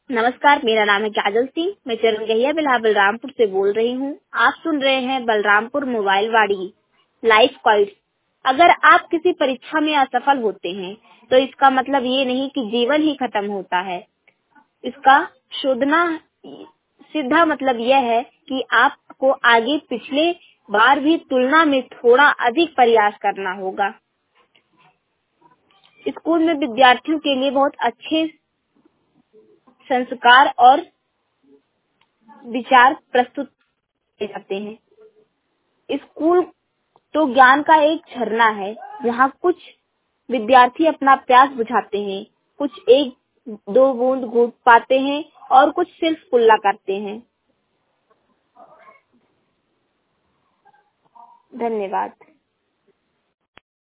नमस्कार, मेरा नाम है काजल सिंह। मैं चरण गहिया बिल्हा बलरामपुर से बोल रही हूँ। आप सुन रहे हैं बलरामपुर मोबाइल वाड़ी लाइफ क्वाइट्स। अगर आप किसी परीक्षा में असफल होते हैं तो इसका मतलब ये नहीं कि जीवन ही खत्म होता है। इसका शोधना सीधा मतलब यह है कि आपको आगे पिछले बार भी तुलना में थोड़ा अधिक प्रयास करना होगा। स्कूल में विद्यार्थियों के लिए बहुत अच्छे संस्कार और विचार प्रस्तुत किए जाते हैं। स्कूल तो ज्ञान का एक झरना है, जहाँ कुछ विद्यार्थी अपना प्यास बुझाते हैं, कुछ एक दो बूंद घूट पाते हैं और कुछ सिर्फ कुल्ला करते हैं। धन्यवाद।